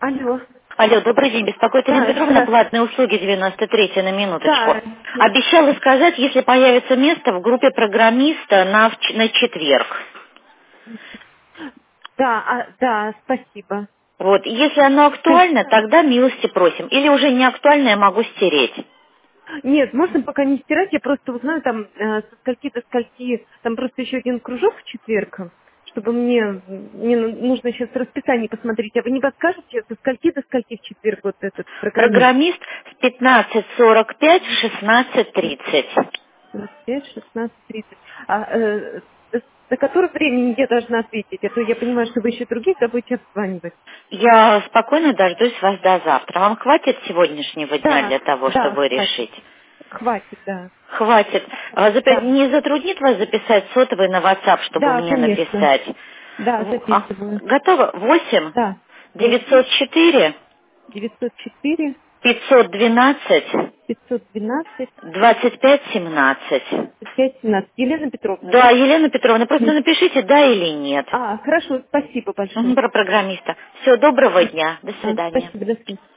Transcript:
Алло. Алло, добрый день. Беспокоит Елена Да, Петровна, здравствуйте. платные услуги 93 на минуточку. Да, Обещала сказать, если появится место в группе программиста на четверг. да, спасибо. Вот, если оно Скажи- актуально, тогда милости просим. Или уже не актуально, я могу стереть. Нет, можно пока не стирать, я просто узнаю там со скольки до скольки, там просто еще один кружок в четверг, чтобы мне нужно сейчас расписание посмотреть. А вы не подскажете, со скольки до скольки в четверг вот этот программист? Программист с 15:45 в 16:30. 45, 16, 30. До которого времени я должна ответить? А то я понимаю, что вы еще других будете обзванивать. Я спокойно дождусь вас до завтра. Вам хватит сегодняшнего дня Да, для того, да, чтобы хватит. решить? Хватит, да. Хватит. Да, Не затруднит вас записать сотовый на WhatsApp, чтобы да, мне конечно. написать? Да, записываю. Готово? 8 Да, 8 904 904 512 512 25 17. 5 17. Елена Петровна, Да, да? Елена Петровна, просто М. напишите да или нет. Хорошо, спасибо большое. Про программиста. Все, доброго дня. До свидания. Спасибо, до свидания.